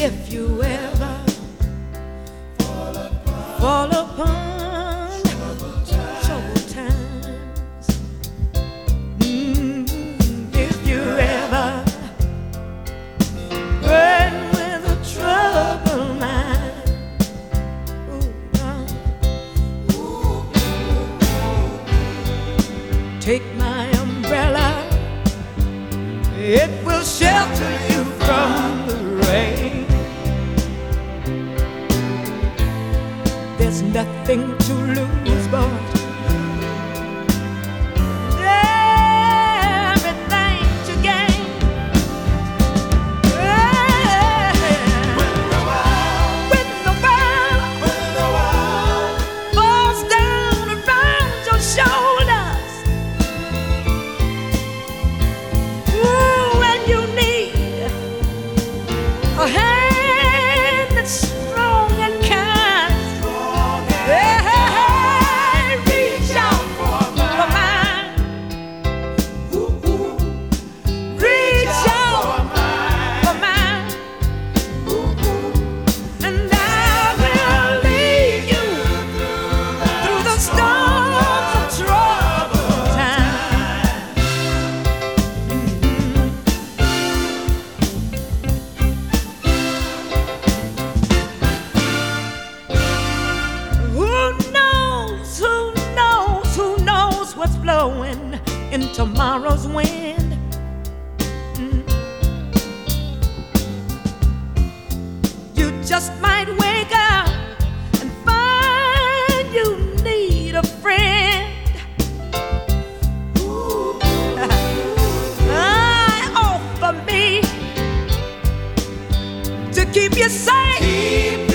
If you ever fall upon troubled times, if you ever burn with a troubled mind, take my umbrella, it will shelter you from the rain. There's nothing to lose but everything to gain. When the world falls down around your shoulders, and you need a hand that's strong and kind. Reach out for mine. Reach out for mine. And I will lead you through the storms of troubled time. Who knows what's blowing in tomorrow's wind? You just might wake up and find you need a friend. I offer me to keep you safe.